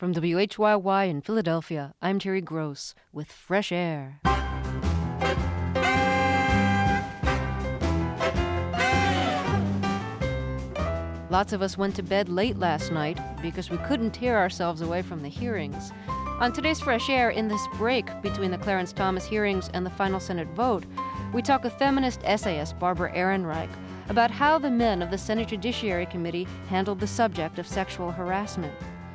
From WHYY in Philadelphia, I'm Terry Gross with Fresh Air. Lots of us went to bed late last night because we couldn't tear ourselves away from the hearings. On today's Fresh Air, in this break between the Clarence Thomas hearings and the final Senate vote, we talk with feminist essayist Barbara Ehrenreich about how the men of the Senate Judiciary Committee handled the subject of sexual harassment.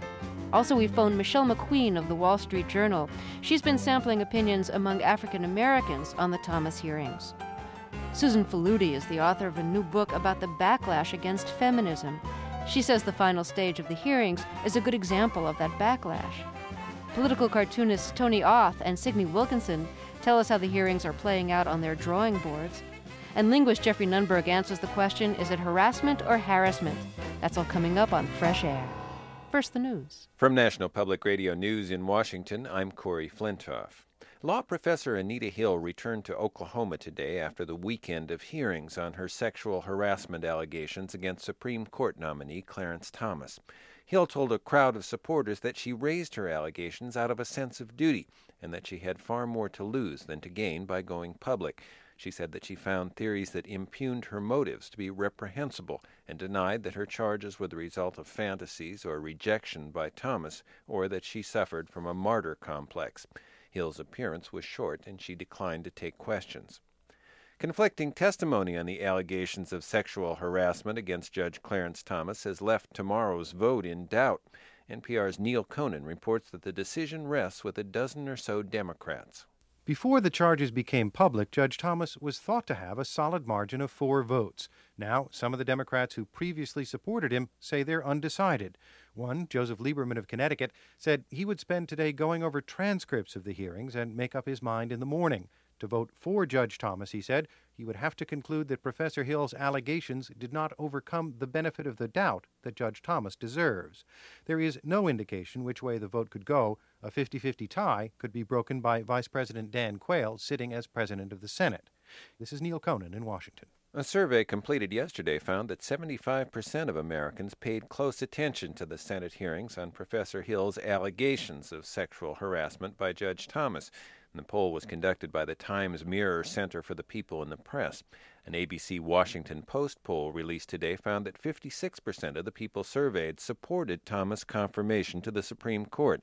Also, we phoned Michelle McQueen of the Wall Street Journal. She's been sampling opinions among African Americans on the Thomas hearings. Susan Faludi is the author of a new book about the backlash against feminism. She says the final stage of the hearings is a good example of that backlash. Political cartoonists Tony Auth and Signe Wilkinson tell us how the hearings are playing out on their drawing boards. And linguist Jeffrey Nunberg answers the question, is it harassment or harassment? That's all coming up on Fresh Air. First, the news. From National Public Radio News in Washington, I'm Corey Flintoff. Law professor Anita Hill returned to Oklahoma today after the weekend of hearings on her sexual harassment allegations against Supreme Court nominee Clarence Thomas. Hill told a crowd of supporters that she raised her allegations out of a sense of duty and that she had far more to lose than to gain by going public. She said that she found theories that impugned her motives to be reprehensible and denied that her charges were the result of fantasies or rejection by Thomas or that she suffered from a martyr complex. Hill's appearance was short and she declined to take questions. Conflicting testimony on the allegations of sexual harassment against Judge Clarence Thomas has left tomorrow's vote in doubt. NPR's Neil Conan reports that the decision rests with a dozen or so Democrats. Before the charges became public, Judge Thomas was thought to have a solid margin of 4 votes. Now, some of the Democrats who previously supported him say they're undecided. One, Joseph Lieberman of Connecticut, said he would spend today going over transcripts of the hearings and make up his mind in the morning. To vote for Judge Thomas, he said, he would have to conclude that Professor Hill's allegations did not overcome the benefit of the doubt that Judge Thomas deserves. There is no indication which way the vote could go. A 50-50 tie could be broken by Vice President Dan Quayle sitting as President of the Senate. This is Neil Conan in Washington. A survey completed yesterday found that 75% of Americans paid close attention to the Senate hearings on Professor Hill's allegations of sexual harassment by Judge Thomas. The poll was conducted by the Times Mirror Center for the People and the Press. An ABC Washington Post poll released today found that 56% of the people surveyed supported Thomas' confirmation to the Supreme Court.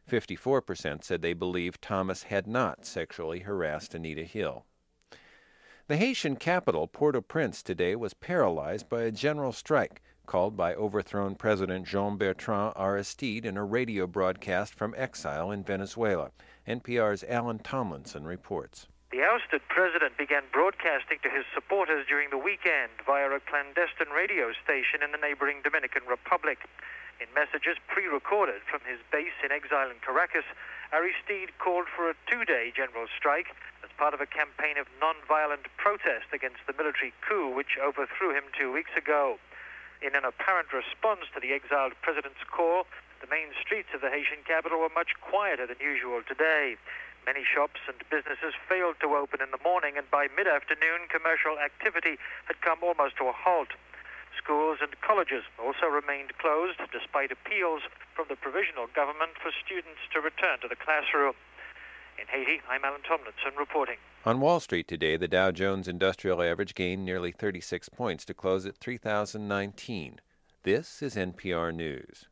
54% said they believed Thomas had not sexually harassed Anita Hill. The Haitian capital, Port-au-Prince, today was paralyzed by a general strike called by overthrown President Jean-Bertrand Aristide in a radio broadcast from exile in Venezuela. NPR's Alan Tomlinson reports. The ousted president began broadcasting to his supporters during the weekend via a clandestine radio station in the neighboring Dominican Republic. In messages pre-recorded from his base in exile in Caracas, Aristide called for a 2-day general strike as part of a campaign of non-violent protest against the military coup which overthrew him 2 weeks ago. In an apparent response to the exiled president's call, the main streets of the Haitian capital were much quieter than usual today. Many shops and businesses failed to open in the morning, and by mid-afternoon, commercial activity had come almost to a halt. Schools and colleges also remained closed, despite appeals from the provisional government for students to return to the classroom. In Haiti, I'm Alan Tomlinson reporting. On Wall Street today, the Dow Jones Industrial Average gained nearly 36 points to close at 3,019. This is NPR News.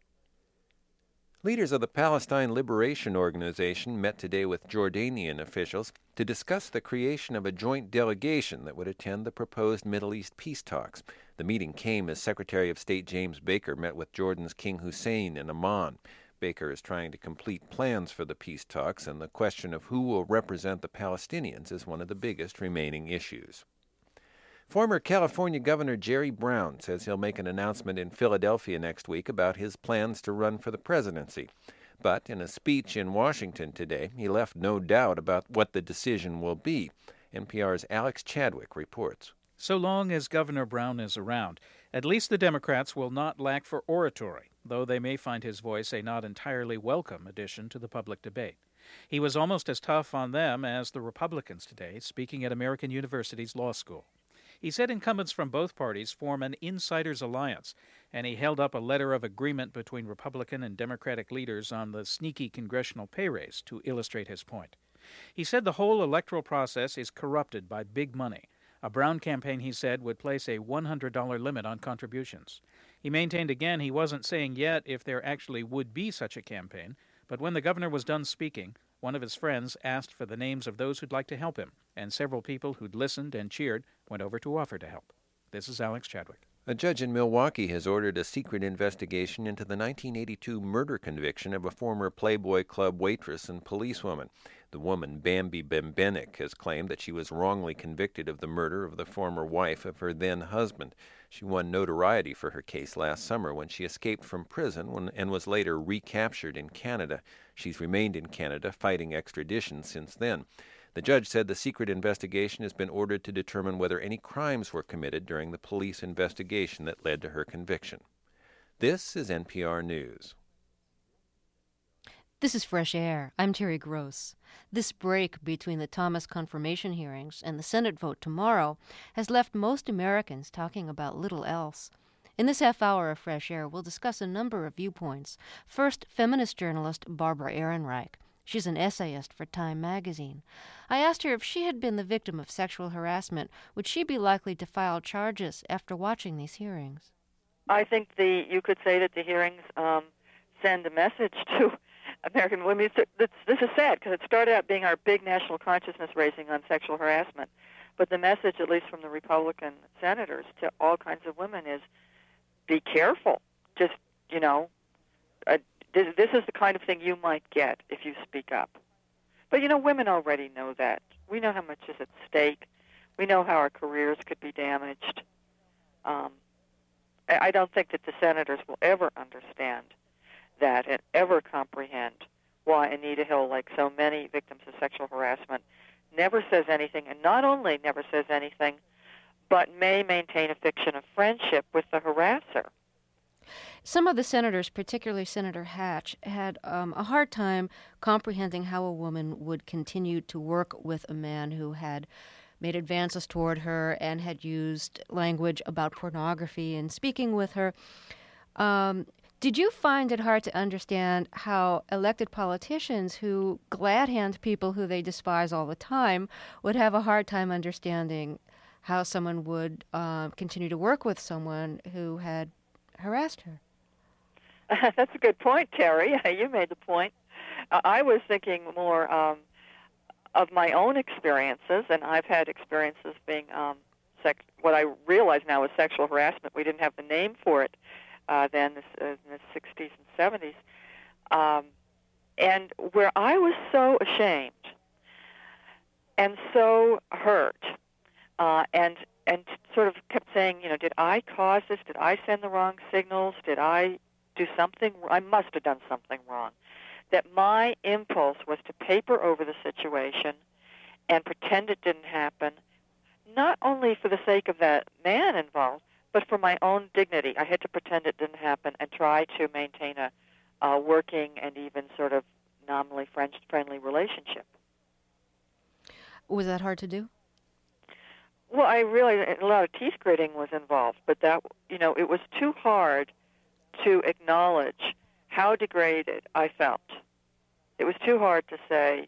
Leaders of the Palestine Liberation Organization met today with Jordanian officials to discuss the creation of a joint delegation that would attend the proposed Middle East peace talks. The meeting came as Secretary of State James Baker met with Jordan's King Hussein in Amman. Baker is trying to complete plans for the peace talks, and the question of who will represent the Palestinians is one of the biggest remaining issues. Former California Governor Jerry Brown says he'll make an announcement in Philadelphia next week about his plans to run for the presidency. But in a speech in Washington today, he left no doubt about what the decision will be. NPR's Alex Chadwick reports. So long as Governor Brown is around, at least the Democrats will not lack for oratory, though they may find his voice a not entirely welcome addition to the public debate. He was almost as tough on them as the Republicans today, speaking at American University's law school. He said incumbents from both parties form an insiders alliance, and he held up a letter of agreement between Republican and Democratic leaders on the sneaky congressional pay raise to illustrate his point. He said the whole electoral process is corrupted by big money. A Brown campaign, he said, would place a $100 limit on contributions. He maintained again he wasn't saying yet if there actually would be such a campaign, but when the governor was done speaking, one of his friends asked for the names of those who'd like to help him, and several people who'd listened and cheered went over to offer to help. This is Alex Chadwick. A judge in Milwaukee has ordered a secret investigation into the 1982 murder conviction of a former Playboy Club waitress and policewoman. The woman, Bambi Bembenek, has claimed that she was wrongly convicted of the murder of the former wife of her then-husband. She won notoriety for her case last summer when she escaped from prison and was later recaptured in Canada. She's remained in Canada, fighting extradition since then. The judge said the secret investigation has been ordered to determine whether any crimes were committed during the police investigation that led to her conviction. This is NPR News. This is Fresh Air. I'm Terry Gross. This break between the Thomas confirmation hearings and the Senate vote tomorrow has left most Americans talking about little else. In this half hour of Fresh Air, we'll discuss a number of viewpoints. First, feminist journalist Barbara Ehrenreich. She's an essayist for Time magazine. I asked her if she had been the victim of sexual harassment, would she be likely to file charges after watching these hearings? I think you could say that the hearings send a message to American women. This is sad because it started out being our big national consciousness raising on sexual harassment. But the message, at least from the Republican senators to all kinds of women, is be careful. Just, this is the kind of thing you might get if you speak up. But, women already know that. We know how much is at stake. We know how our careers could be damaged. I don't think that the senators will ever understand that and ever comprehend why Anita Hill, like so many victims of sexual harassment, never says anything, and not only never says anything, but may maintain a fiction of friendship with the harasser. Some of the senators, particularly Senator Hatch, had a hard time comprehending how a woman would continue to work with a man who had made advances toward her and had used language about pornography in speaking with her. Did you find it hard to understand how elected politicians who glad-hand people who they despise all the time would have a hard time understanding how someone would continue to work with someone who had harassed her? That's a good point, Terry. You made the point. I was thinking more of my own experiences, and I've had experiences being what I realize now is sexual harassment. We didn't have the name for it then in the 60s and 70s. And where I was so ashamed and so hurt and sort of kept saying, did I cause this? Did I send the wrong signals? Did I do something? I must have done something wrong. That my impulse was to paper over the situation and pretend it didn't happen, not only for the sake of that man involved, but for my own dignity. I had to pretend it didn't happen and try to maintain a working and even sort of nominally friendly relationship. Was that hard to do? Well, I realized a lot of teeth gritting was involved, but that, it was too hard to acknowledge how degraded I felt. It was too hard to say,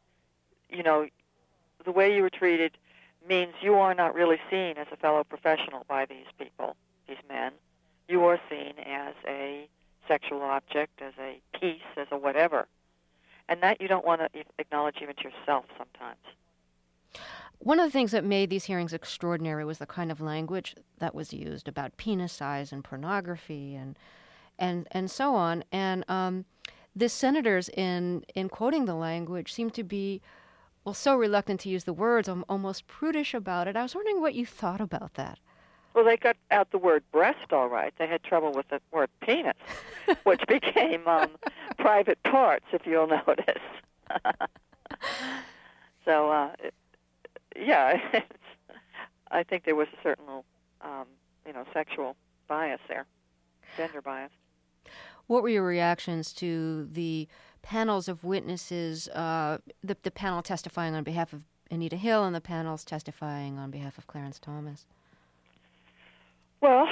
the way you were treated means you are not really seen as a fellow professional by these people, these men. You are seen as a sexual object, as a piece, as a whatever. And that you don't want to acknowledge even to yourself sometimes. One of the things that made these hearings extraordinary was the kind of language that was used about penis size and pornography and so on. And the senators, in quoting the language, seemed to be, so reluctant to use the words, almost prudish about it. I was wondering what you thought about that. Well, they got out the word breast all right. They had trouble with the word penis, which became private parts, if you'll notice. So, I think there was a certain sexual bias there, gender bias. What were your reactions to the panels of witnesses, the panel testifying on behalf of Anita Hill and the panels testifying on behalf of Clarence Thomas? Well,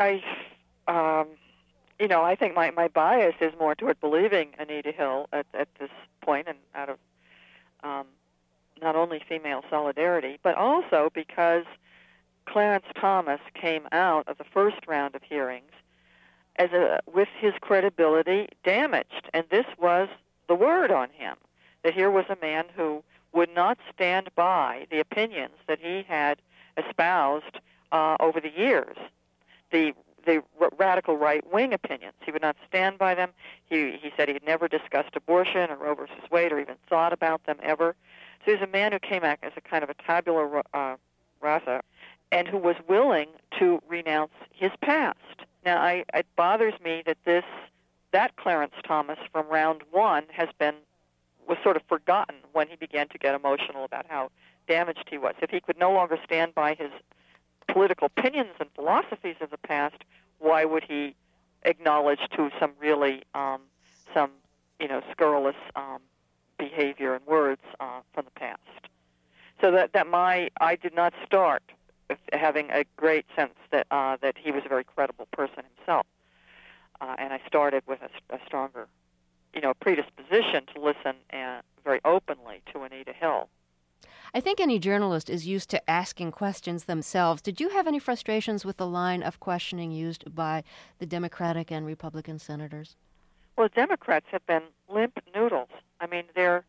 I think my bias is more toward believing Anita Hill at this point, and out of not only female solidarity, but also because Clarence Thomas came out of the first round of hearings with his credibility damaged, and this was the word on him, that here was a man who would not stand by the opinions that he had espoused over the years, the radical right-wing opinions. He would not stand by them. He said he had never discussed abortion or Roe versus Wade or even thought about them ever. So he's a man who came out as a kind of a tabula rasa and who was willing to renounce his past. Now, it bothers me that Clarence Thomas from round one was sort of forgotten when he began to get emotional about how damaged he was. If he could no longer stand by his political opinions and philosophies of the past, why would he acknowledge to some really scurrilous behavior and words from the past? So I did not start with having a great sense that he was a very credible person himself, and I started with a stronger, predisposition to listen very openly to Anita Hill. I think any journalist is used to asking questions themselves. Did you have any frustrations with the line of questioning used by the Democratic and Republican senators? Well, Democrats have been limp noodles. I mean,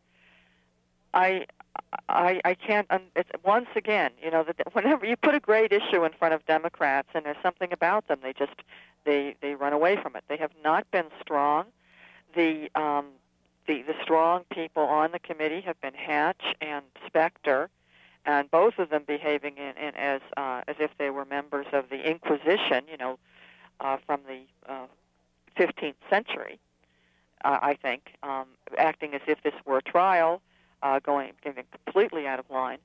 I can't. Once again, whenever you put a great issue in front of Democrats and there's something about them, they run away from it. They have not been strong. The strong people on the committee have been Hatch and Specter, and both of them behaving as if they were members of the Inquisition, from the 15th century. I think acting as if this were a trial, getting completely out of line.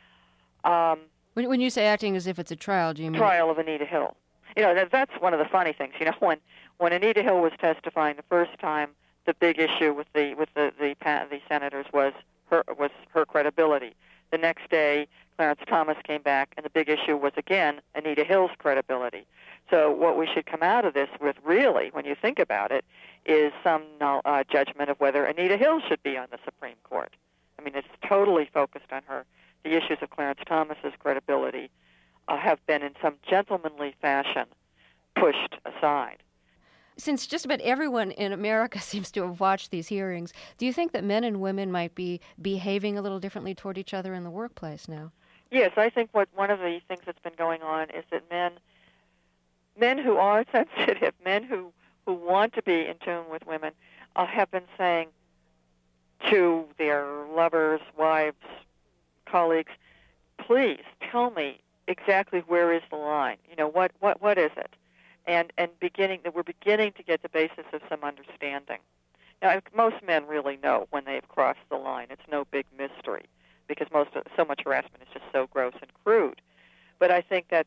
When you say acting as if it's a trial, do you mean trial of Anita Hill? That's one of the funny things. When Anita Hill was testifying the first time, the big issue with the senators was her credibility. The next day, Clarence Thomas came back, and the big issue was again Anita Hill's credibility. So what we should come out of this with, really, when you think about it, is some judgment of whether Anita Hill should be on the Supreme Court. I mean, it's totally focused on her. The issues of Clarence Thomas's credibility have been, in some gentlemanly fashion, pushed aside. Since just about everyone in America seems to have watched these hearings, do you think that men and women might be behaving a little differently toward each other in the workplace now? Yes, I think one of the things that's been going on is that men who are sensitive, men who want to be in tune with women, have been saying to their lovers, wives, colleagues, please tell me exactly where is the line. What is it? And we're beginning to get the basis of some understanding. Now, most men really know when they've crossed the line. It's no big mystery because so much harassment is just so gross and crude. But I think that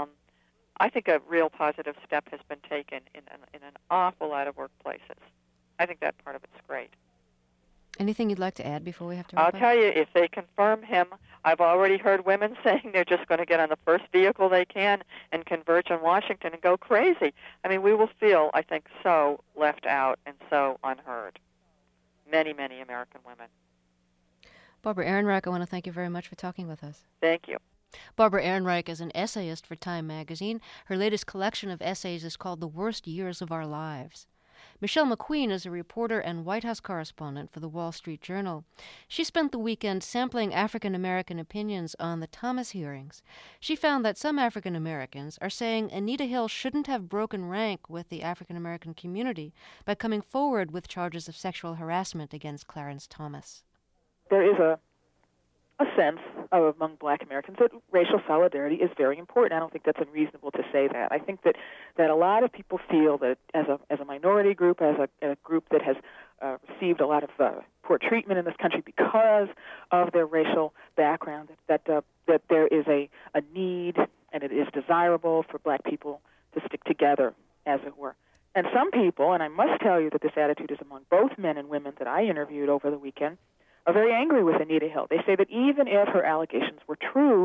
a real positive step has been taken in an awful lot of workplaces. I think that part of it's great. Anything you'd like to add before we have to wrap up? I'll tell you, if they confirm him, I've already heard women saying they're just going to get on the first vehicle they can and converge on Washington and go crazy. I mean, we will feel, I think, so left out and so unheard. Many, many American women. Barbara Ehrenreich, I want to thank you very much for talking with us. Thank you. Barbara Ehrenreich is an essayist for Time magazine. Her latest collection of essays is called The Worst Years of Our Lives. Michelle McQueen is a reporter and White House correspondent for the Wall Street Journal. She spent the weekend sampling African American opinions on the Thomas hearings. She found that some African Americans are saying Anita Hill shouldn't have broken rank with the African American community by coming forward with charges of sexual harassment against Clarence Thomas. There is a sense among Black Americans that racial solidarity is very important. I don't think that's unreasonable to say that. I think that a lot of people feel that as a minority group, as a group that has received a lot of poor treatment in this country because of their racial background, that there is a need and it is desirable for Black people to stick together, as it were. And some people, and I must tell you that this attitude is among both men and women that I interviewed over the weekend, are very angry with Anita Hill. They say that even if her allegations were true,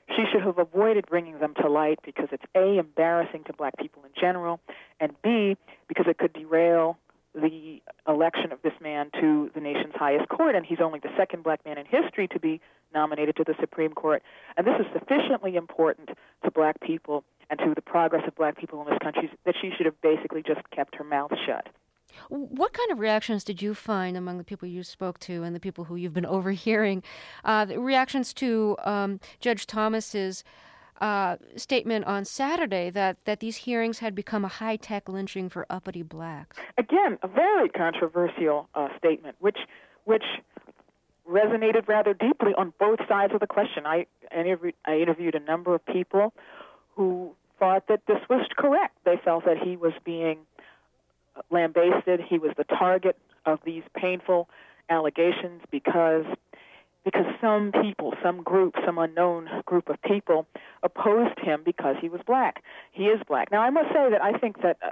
she should have avoided bringing them to light because it's A, embarrassing to black people in general, and B, because it could derail the election of this man to the nation's highest court, and he's only the second black man in history to be nominated to the Supreme Court. And this is sufficiently important to black people and to the progress of black people in this country that she should have basically just kept her mouth shut. What kind of reactions did you find among the people you spoke to and the people who you've been overhearing? The reactions to Judge Thomas's statement on Saturday that these hearings had become a high-tech lynching for uppity blacks. Again, a very controversial statement, which resonated rather deeply on both sides of the question. I interviewed a number of people who thought that this was correct. They felt that he was being lambasted. He was the target of these painful allegations because some people, some group, some unknown group of people opposed him because he was black. He is black. Now, I must say that I think that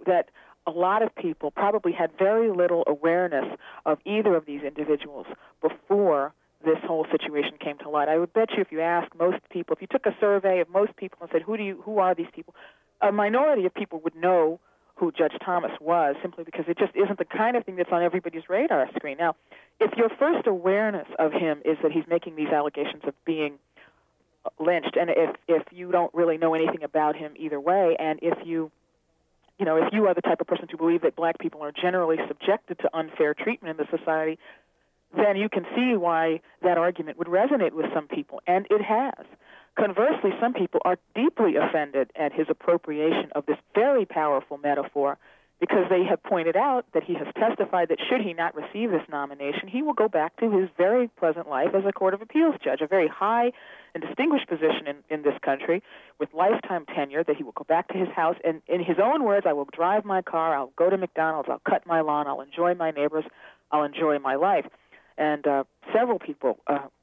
a lot of people probably had very little awareness of either of these individuals before this whole situation came to light. I would bet you if you asked most people, if you took a survey of most people and said, who are these people, a minority of people would know who Judge Thomas was, simply because it just isn't the kind of thing that's on everybody's radar screen. Now, if your first awareness of him is that he's making these allegations of being lynched, and if you don't really know anything about him either way, and if you are the type of person to believe that black people are generally subjected to unfair treatment in the society, then you can see why that argument would resonate with some people, and it has. Conversely, some people are deeply offended at his appropriation of this very powerful metaphor because they have pointed out that he has testified that should he not receive this nomination, he will go back to his very pleasant life as a Court of Appeals judge, a very high and distinguished position in this country with lifetime tenure, that he will go back to his house, and in his own words, I will drive my car, I'll go to McDonald's, I'll cut my lawn, I'll enjoy my neighbors, I'll enjoy my life. And several people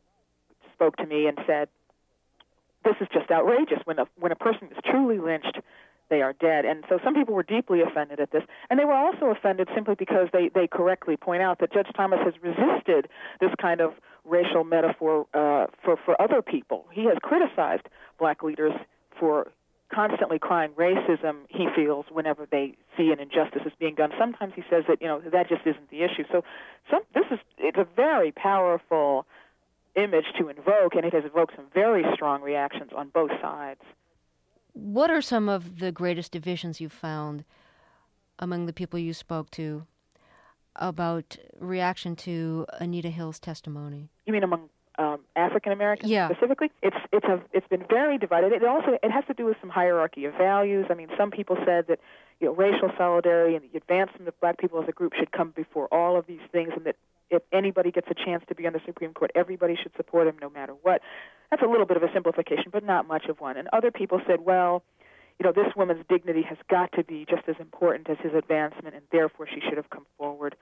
spoke to me and said, this is just outrageous. When a person is truly lynched, they are dead. And so some people were deeply offended at this. And they were also offended simply because they correctly point out that Judge Thomas has resisted this kind of racial metaphor for other people. He has criticized black leaders for constantly crying racism, he feels, whenever they see an injustice is being done. Sometimes he says that, that just isn't the issue. So it's a very powerful image to invoke, and it has evoked some very strong reactions on both sides. What are some of the greatest divisions you've found among the people you spoke to about reaction to Anita Hill's testimony? You mean among African Americans specifically? It's been very divided. It has to do with some hierarchy of values. I mean, some people said that racial solidarity and the advancement of black people as a group should come before all of these things, and that if anybody gets a chance to be on the Supreme Court, everybody should support him no matter what. That's a little bit of a simplification, but not much of one. And other people said, well, this woman's dignity has got to be just as important as his advancement, and therefore she should have come forward.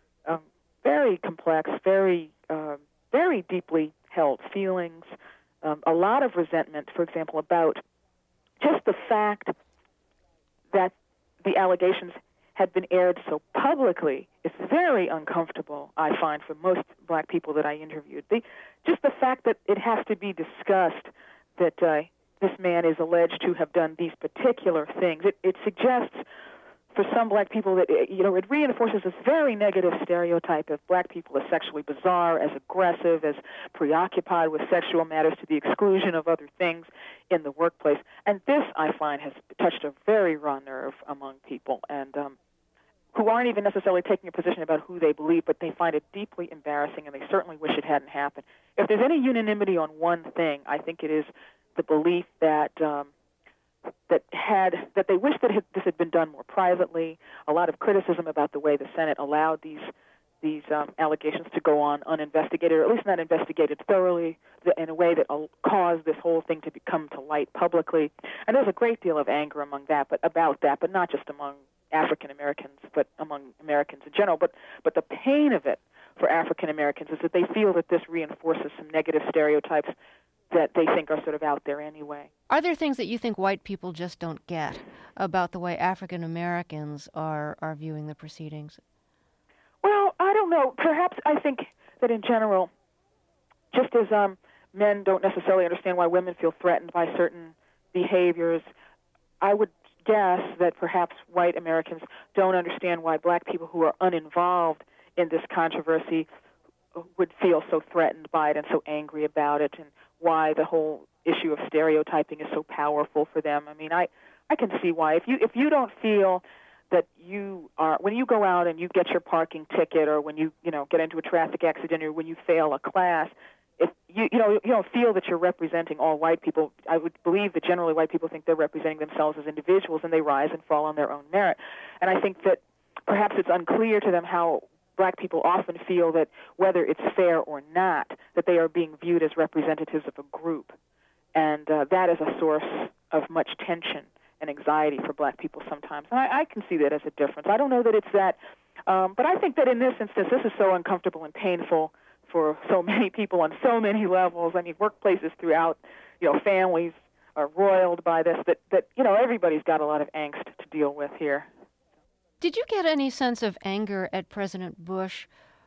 Very complex, very deeply held feelings, a lot of resentment, for example, about just the fact that the allegations had been aired so publicly. It's very uncomfortable, I find, for most black people that I interviewed. Just the fact that it has to be discussed that this man is alleged to have done these particular things, it suggests for some black people that, it reinforces this very negative stereotype of black people as sexually bizarre, as aggressive, as preoccupied with sexual matters to the exclusion of other things in the workplace. And this, I find, has touched a very raw nerve among people, and who aren't even necessarily taking a position about who they believe, but they find it deeply embarrassing, and they certainly wish it hadn't happened. If there's any unanimity on one thing, I think it is the belief that they wish that this had been done more privately. A lot of criticism about the way the Senate allowed these allegations to go on uninvestigated, or at least not investigated thoroughly, in a way that caused this whole thing to come to light publicly. And there's a great deal of anger about that, but not just among African Americans, but among Americans in general. But the pain of it for African Americans is that they feel that this reinforces some negative stereotypes that they think are sort of out there anyway. Are there things that you think white people just don't get about the way African Americans are viewing the proceedings? Well, I don't know. Perhaps I think that in general, just as men don't necessarily understand why women feel threatened by certain behaviors. I would guess that perhaps white Americans don't understand why black people who are uninvolved in this controversy would feel so threatened by it and so angry about it, and why the whole issue of stereotyping is so powerful for them. I mean, I can see why. If you don't feel that you are, when you go out and you get your parking ticket, or when you get into a traffic accident, or when you fail a class, if you don't feel that you're representing all white people, I would believe that generally white people think they're representing themselves as individuals, and they rise and fall on their own merit. And I think that perhaps it's unclear to them how black people often feel that whether it's fair or not, that they are being viewed as representatives of a group. And that is a source of much tension and anxiety for black people sometimes. And I can see that as a difference. I don't know that it's that, but I think that in this instance, this is so uncomfortable and painful for so many people on so many levels. I mean, workplaces throughout, families are roiled by this, that everybody's got a lot of angst to deal with here. Did you get any sense of anger at President Bush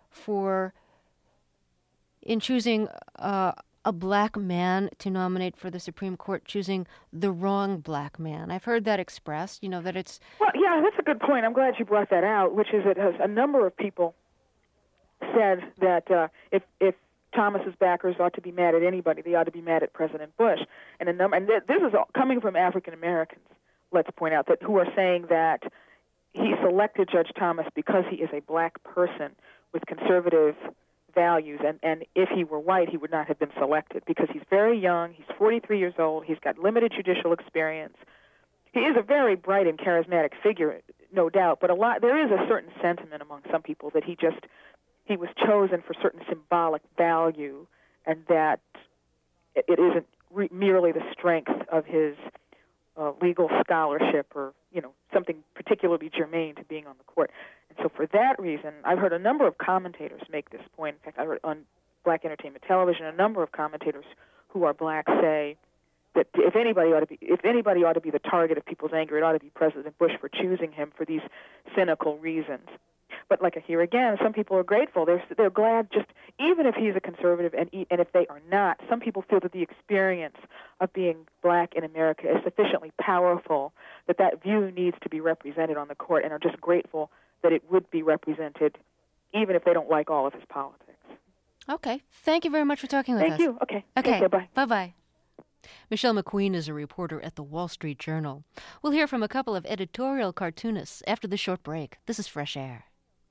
in choosing a black man to nominate for the Supreme Court, choosing the wrong black man? I've heard that expressed, that it's... Well, yeah, that's a good point. I'm glad you brought that out, which is that a number of people said that if Thomas's backers ought to be mad at anybody, they ought to be mad at President Bush. And this is all coming from African Americans, let's point out, who are saying that he selected Judge Thomas because he is a black person with conservative values, and if he were white, he would not have been selected because he's very young, he's 43 years old, he's got limited judicial experience. He is a very bright and charismatic figure, no doubt, but there is a certain sentiment among some people that he was chosen for certain symbolic value, and that it isn't merely the strength of his legal scholarship or something particularly germane to being on the court. And so for that reason, I've heard a number of commentators make this point. In fact, I heard on Black Entertainment Television a number of commentators who are black say that if anybody ought to be the target of people's anger, it ought to be President Bush for choosing him for these cynical reasons. But like here again, some people are grateful. They're glad, just even if he's a conservative, and if they are not, some people feel that the experience of being black in America is sufficiently powerful that view needs to be represented on the court, and are just grateful that it would be represented, even if they don't like all of his politics. Okay. Thank you very much for talking with us. Thank you. Okay. Okay. Bye. Bye-bye. Michelle McQueen is a reporter at the Wall Street Journal. We'll hear from a couple of editorial cartoonists after the short break. This is Fresh Air.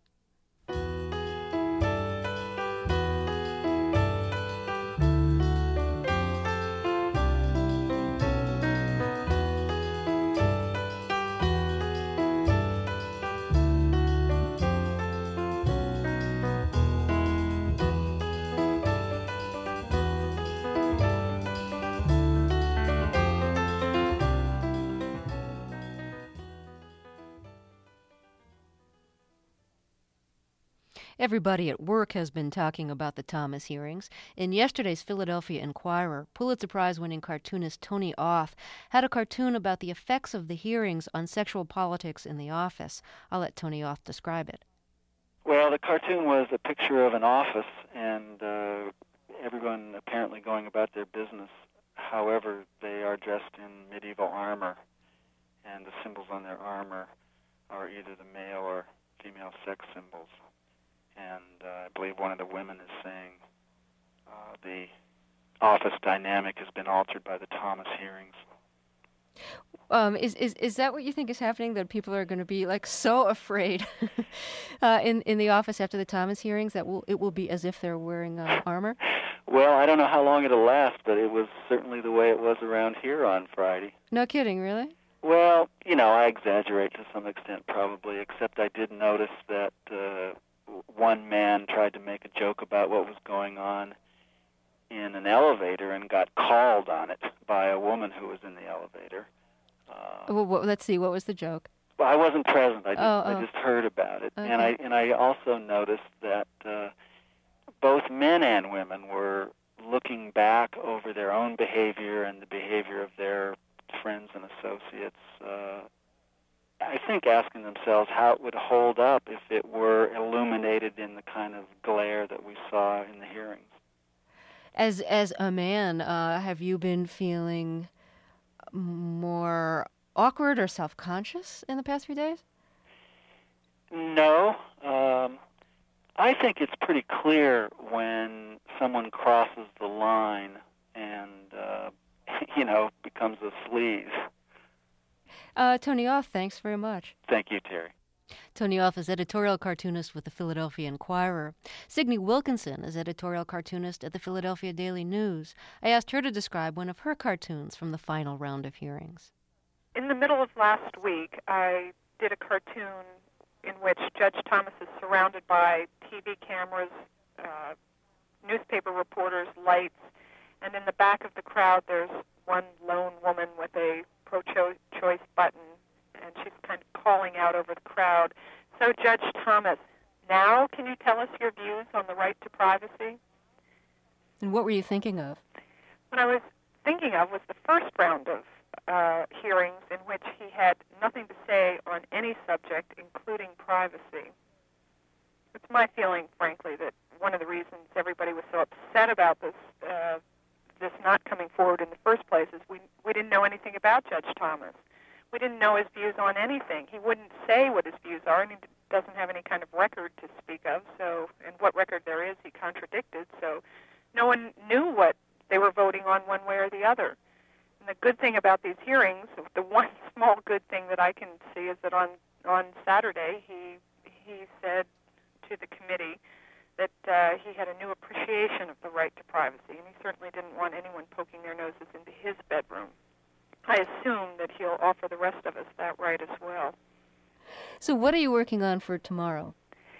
Everybody at work has been talking about the Thomas hearings. In yesterday's Philadelphia Inquirer, Pulitzer Prize-winning cartoonist Tony Auth had a cartoon about the effects of the hearings on sexual politics in the office. I'll let Tony Auth describe it. Well, the cartoon was a picture of an office, and everyone apparently going about their business. However, they are dressed in medieval armor, and the symbols on their armor are either the male or female sex symbols. And I believe one of the women is saying the office dynamic has been altered by the Thomas hearings. Is that what you think is happening, that people are going to be so afraid in the office after the Thomas hearings that it will be as if they're wearing armor? Well, I don't know how long it'll last, but it was certainly the way it was around here on Friday. No kidding, really? Well, I exaggerate to some extent probably, except I did notice that one man tried to make a joke about what was going on in an elevator and got called on it by a woman who was in the elevator. Well, let's see, what was the joke? Well, I wasn't present. I just heard about it. Okay. And I also noticed that both men and women were looking back over their own behavior and the behavior of their friends and associates, I think asking themselves how it would hold up if it were illuminated in the kind of glare that we saw in the hearings. As a man, have you been feeling more awkward or self-conscious in the past few days? No. I think it's pretty clear when someone crosses the line and, becomes a sleaze. Tony Off, thanks very much. Thank you, Terry. Tony Off is editorial cartoonist with the Philadelphia Inquirer. Signe Wilkinson is editorial cartoonist at the Philadelphia Daily News. I asked her to describe one of her cartoons from the final round of hearings. In the middle of last week, I did a cartoon in which Judge Thomas is surrounded by TV cameras, newspaper reporters, lights, and in the back of the crowd there's one lone woman with a pro-choice button, and she's kind of calling out over the crowd. So, Judge Thomas, now can you tell us your views on the right to privacy? And what were you thinking of? What I was thinking of was the first round of hearings in which he had nothing to say on any subject, including privacy. It's my feeling, frankly, that one of the reasons everybody was so upset about this not coming forward in the first place is we didn't know anything about Judge Thomas. We didn't know his views on anything. He wouldn't say what his views are, and he doesn't have any kind of record to speak of. So, and what record there is, he contradicted. So, no one knew what they were voting on one way or the other. And the good thing about these hearings, the one small good thing that I can see, is that on Saturday he said to the committee that he had a new appreciation of the right to privacy, and he certainly didn't want anyone poking their noses into his bedroom. I assume that he'll offer the rest of us that right as well. So what are you working on for tomorrow?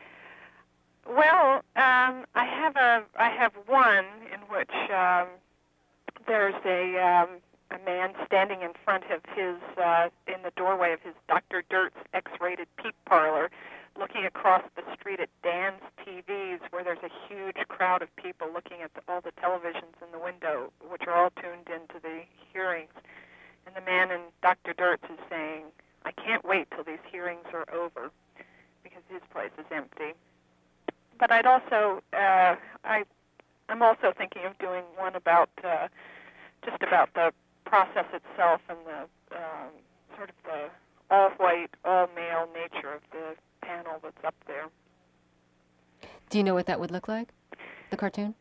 Well, I have one in which there's a man standing in front of his in the doorway of his Dr. Dirt's X-rated peep parlor, looking across the street at Dan's TVs, where there's a huge crowd of people looking at all the televisions in the window, which are all tuned into the hearings. And the man in Dr. Dirt's is saying, "I can't wait till these hearings are over," because his place is empty. But I'd also, I'm also thinking of doing one about just about the process itself and the sort of the all-white, all-male nature of the panel that's up there. Do you know what that would look like? The cartoon?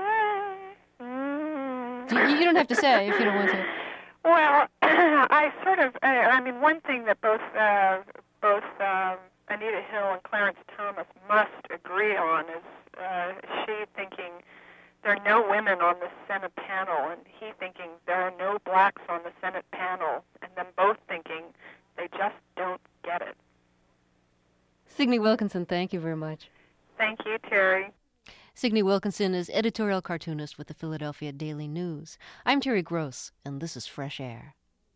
You don't have to say if you don't want to. Well, one thing that both Anita Hill and Clarence Thomas must agree on is she thinking there are no women on the Senate panel, and he thinking there are no blacks on the Senate panel, and them both thinking they just don't get it. Signe Wilkinson, thank you very much. Thank you, Terry. Signe Wilkinson is editorial cartoonist with the Philadelphia Daily News. I'm Terry Gross, and this is Fresh Air.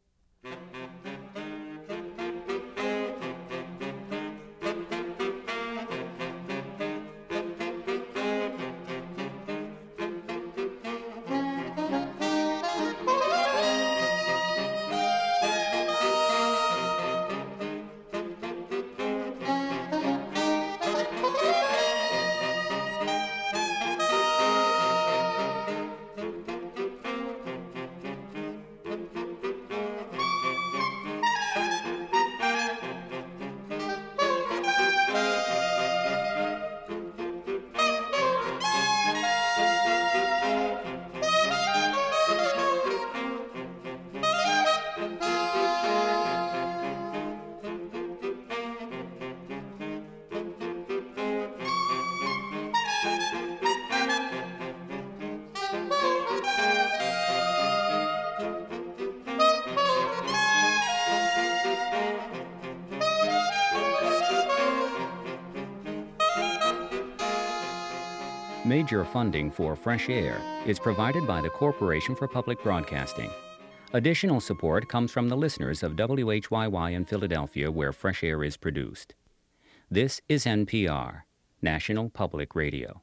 Major funding for Fresh Air is provided by the Corporation for Public Broadcasting. Additional support comes from the listeners of WHYY in Philadelphia, where Fresh Air is produced. This is NPR, National Public Radio.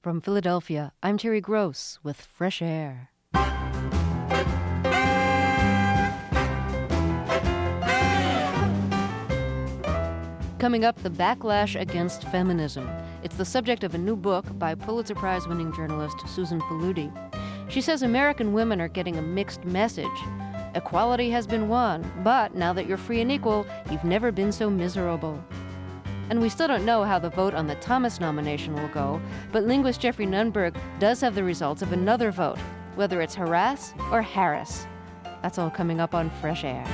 From Philadelphia, I'm Terry Gross with Fresh Air. Coming up, the backlash against feminism. It's the subject of a new book by Pulitzer Prize-winning journalist Susan Faludi. She says American women are getting a mixed message. Equality has been won, but now that you're free and equal, you've never been so miserable. And we still don't know how the vote on the Thomas nomination will go, but linguist Jeffrey Nunberg does have the results of another vote, whether it's harass or Harris. That's all coming up on Fresh Air.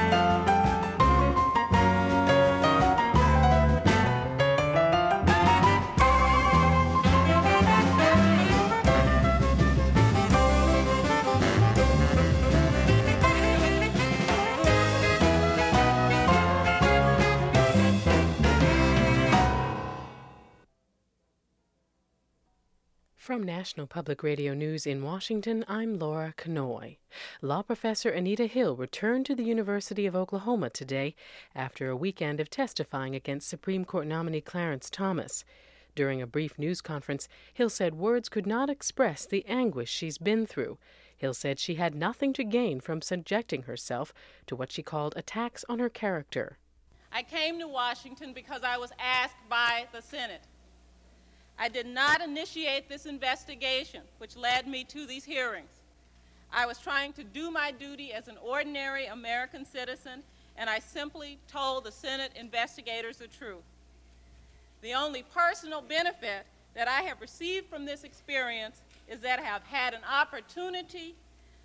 From National Public Radio News in Washington, I'm Laura Kanoy. Law professor Anita Hill returned to the University of Oklahoma today after a weekend of testifying against Supreme Court nominee Clarence Thomas. During a brief news conference, Hill said words could not express the anguish she's been through. Hill said she had nothing to gain from subjecting herself to what she called attacks on her character. I came to Washington because I was asked by the Senate. I did not initiate this investigation, which led me to these hearings. I was trying to do my duty as an ordinary American citizen, and I simply told the Senate investigators the truth. The only personal benefit that I have received from this experience is that I have had an opportunity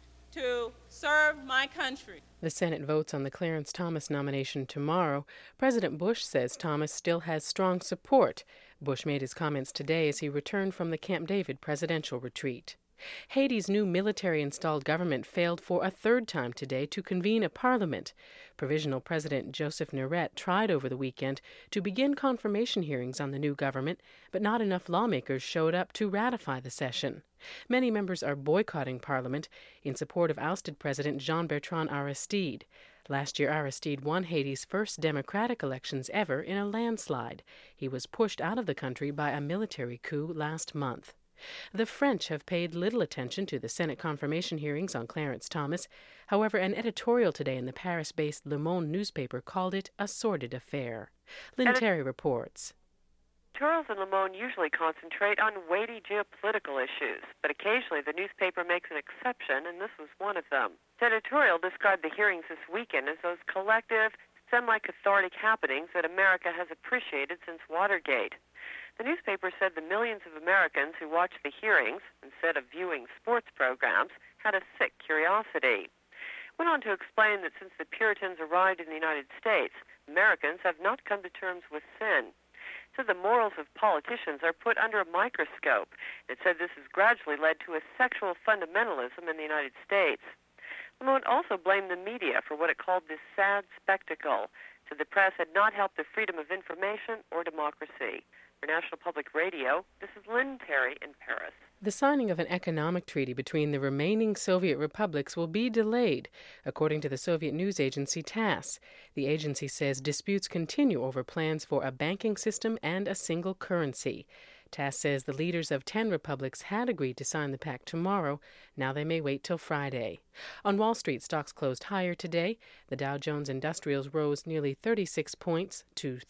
to serve my country. The Senate votes on the Clarence Thomas nomination tomorrow. President Bush says Thomas still has strong support. Bush made his comments today as he returned from the Camp David presidential retreat. Haiti's new military-installed government failed for a third time today to convene a parliament. Provisional President Joseph Neurette tried over the weekend to begin confirmation hearings on the new government, but not enough lawmakers showed up to ratify the session. Many members are boycotting Parliament in support of ousted President Jean-Bertrand Aristide. Last year, Aristide won Haiti's first democratic elections ever in a landslide. He was pushed out of the country by a military coup last month. The French have paid little attention to the Senate confirmation hearings on Clarence Thomas. However, an editorial today in the Paris-based Le Monde newspaper called it a sordid affair. Lynn Terry reports. Editorials in Le Monde usually concentrate on weighty geopolitical issues, but occasionally the newspaper makes an exception, and this was one of them. The editorial described the hearings this weekend as those collective, semi-cathartic happenings that America has appreciated since Watergate. The newspaper said the millions of Americans who watched the hearings, instead of viewing sports programs, had a sick curiosity. It went on to explain that since the Puritans arrived in the United States, Americans have not come to terms with sin. It said the morals of politicians are put under a microscope. It said this has gradually led to a sexual fundamentalism in the United States. Le Monde also blamed the media for what it called this sad spectacle. It said the press had not helped the freedom of information or democracy. For National Public Radio, this is Lynn Terry in Paris. The signing of an economic treaty between the remaining Soviet republics will be delayed, according to the Soviet news agency TASS. The agency says disputes continue over plans for a banking system and a single currency. TASS says the leaders of 10 republics had agreed to sign the pact tomorrow. Now they may wait till Friday. On Wall Street, stocks closed higher today. The Dow Jones Industrials rose nearly 36 points to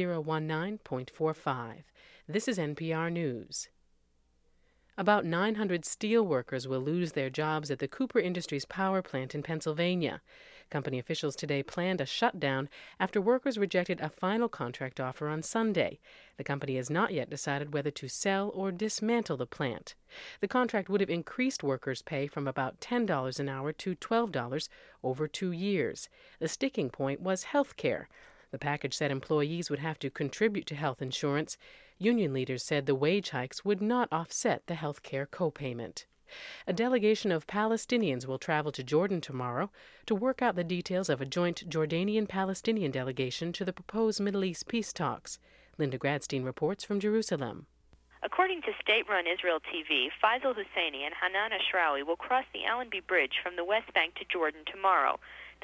3019.45. This is NPR News. About 900 steel workers will lose their jobs at the Cooper Industries power plant in Pennsylvania. Company officials today planned a shutdown after workers rejected a final contract offer on Sunday. The company has not yet decided whether to sell or dismantle the plant. The contract would have increased workers' pay from about $10 an hour to $12 over 2 years. The sticking point was health care. The package said employees would have to contribute to health insurance. Union leaders said the wage hikes would not offset the health care copayment. A delegation of Palestinians will travel to Jordan tomorrow to work out the details of a joint Jordanian-Palestinian delegation to the proposed Middle East peace talks. Linda Gradstein reports from Jerusalem. According to state-run Israel TV, Faisal Husseini and Hanan Ashrawi will cross the Allenby Bridge from the West Bank to Jordan tomorrow.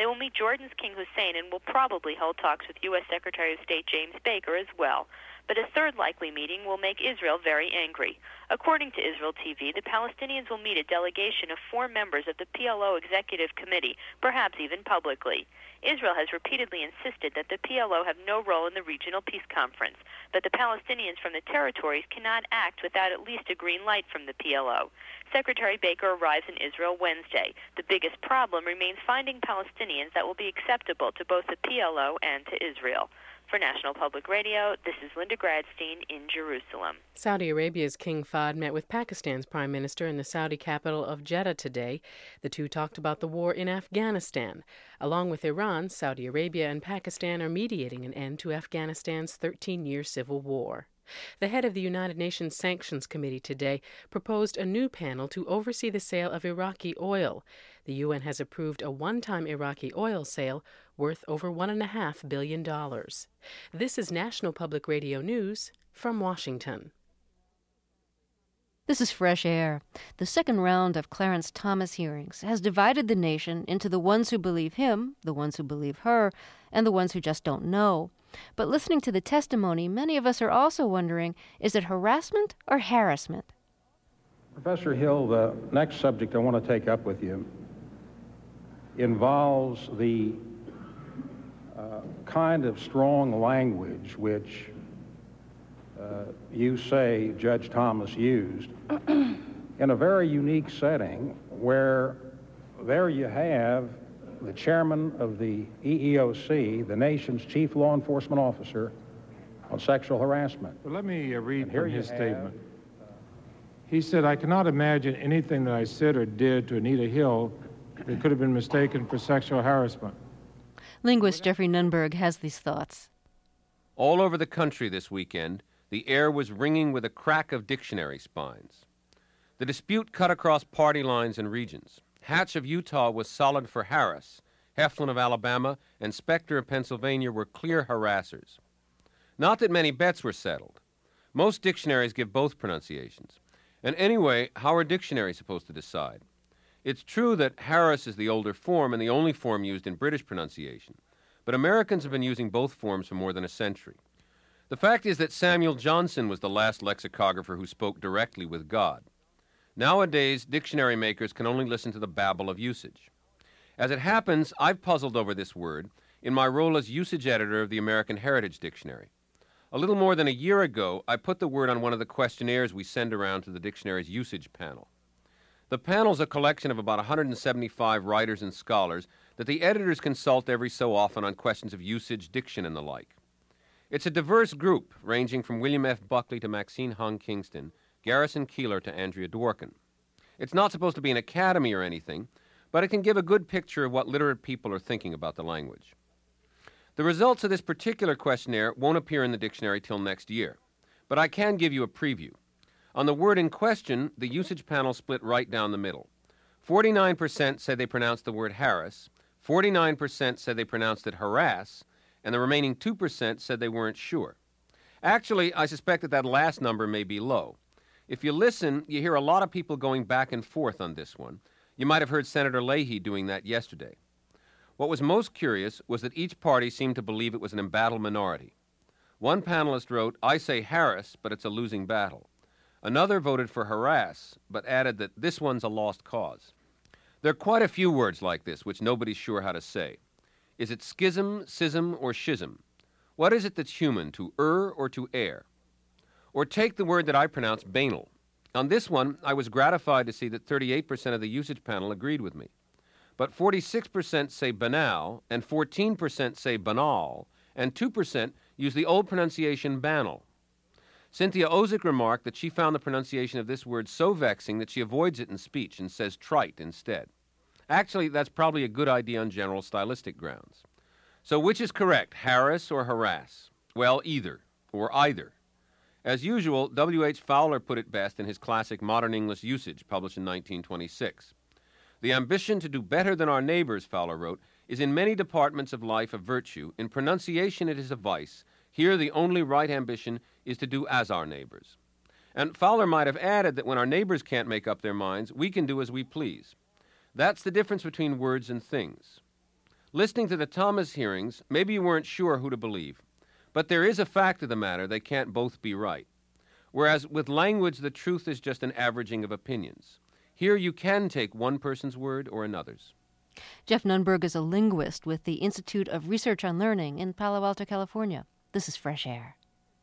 They will meet Jordan's King Hussein and will probably hold talks with U.S. Secretary of State James Baker as well. But a third likely meeting will make Israel very angry. According to Israel TV, the Palestinians will meet a delegation of 4 members of the PLO Executive Committee, perhaps even publicly. Israel has repeatedly insisted that the PLO have no role in the regional peace conference, but the Palestinians from the territories cannot act without at least a green light from the PLO. Secretary Baker arrives in Israel Wednesday. The biggest problem remains finding Palestinians that will be acceptable to both the PLO and to Israel. For National Public Radio, this is Linda Gradstein in Jerusalem. Saudi Arabia's King Fahd met with Pakistan's Prime Minister in the Saudi capital of Jeddah today. The two talked about the war in Afghanistan. Along with Iran, Saudi Arabia and Pakistan are mediating an end to Afghanistan's 13-year civil war. The head of the United Nations Sanctions Committee today proposed a new panel to oversee the sale of Iraqi oil. The UN has approved a one-time Iraqi oil sale worth over $1.5 billion. This is National Public Radio News from Washington. This is Fresh Air. The second round of Clarence Thomas hearings has divided the nation into the ones who believe him, the ones who believe her, and the ones who just don't know. But listening to the testimony, many of us are also wondering, is it harassment or harassment? Professor Hill, the next subject I want to take up with you involves the kind of strong language which you say Judge Thomas used in a very unique setting where there you have the chairman of the EEOC, the nation's chief law enforcement officer, on sexual harassment. Well, let me read from his statement. He said, "I cannot imagine anything that I said or did to Anita Hill that could have been mistaken for sexual harassment." Linguist Jeffrey Nunberg has these thoughts. All over the country this weekend, the air was ringing with a crack of dictionary spines. The dispute cut across party lines and regions. Hatch of Utah was solid for Harris. Heflin of Alabama and Specter of Pennsylvania were clear harassers. Not that many bets were settled. Most dictionaries give both pronunciations. And anyway, how are dictionaries supposed to decide? It's true that Harris is the older form and the only form used in British pronunciation, but Americans have been using both forms for more than a century. The fact is that Samuel Johnson was the last lexicographer who spoke directly with God. Nowadays, dictionary makers can only listen to the babble of usage. As it happens, I've puzzled over this word in my role as usage editor of the American Heritage Dictionary. A little more than a year ago, I put the word on one of the questionnaires we send around to the dictionary's usage panel. The panel's a collection of about 175 writers and scholars that the editors consult every so often on questions of usage, diction, and the like. It's a diverse group, ranging from William F. Buckley to Maxine Hung Kingston, Garrison Keillor to Andrea Dworkin. It's not supposed to be an academy or anything, but it can give a good picture of what literate people are thinking about the language. The results of this particular questionnaire won't appear in the dictionary till next year, but I can give you a preview. On the word in question, the usage panel split right down the middle. 49% said they pronounced the word Harris, 49% said they pronounced it harass, and the remaining 2% said they weren't sure. Actually, I suspect that last number may be low. If you listen, you hear a lot of people going back and forth on this one. You might have heard Senator Leahy doing that yesterday. What was most curious was that each party seemed to believe it was an embattled minority. One panelist wrote, "I say Harris, but it's a losing battle." Another voted for harass, but added that this one's a lost cause. There are quite a few words like this which nobody's sure how to say. Is it schism, schism, or schism? What is it that's human, to or to err? Or take the word that I pronounce banal. On this one, I was gratified to see that 38% of the usage panel agreed with me. But 46% say banal, and 14% say banal, and 2% use the old pronunciation banal. Cynthia Ozick remarked that she found the pronunciation of this word so vexing that she avoids it in speech and says trite instead. Actually, that's probably a good idea on general stylistic grounds. So which is correct, Harris or harass? Well, either, or either. As usual, W.H. Fowler put it best in his classic Modern English Usage, published in 1926. The ambition to do better than our neighbors, Fowler wrote, is in many departments of life a virtue. In pronunciation it is a vice. Here the only right ambition is to do as our neighbors. And Fowler might have added that when our neighbors can't make up their minds, we can do as we please. That's the difference between words and things. Listening to the Thomas hearings, maybe you weren't sure who to believe. But there is a fact of the matter: they can't both be right. Whereas with language, the truth is just an averaging of opinions. Here you can take one person's word or another's. Jeff Nunberg is a linguist with the Institute of Research on Learning in Palo Alto, California. This is Fresh Air.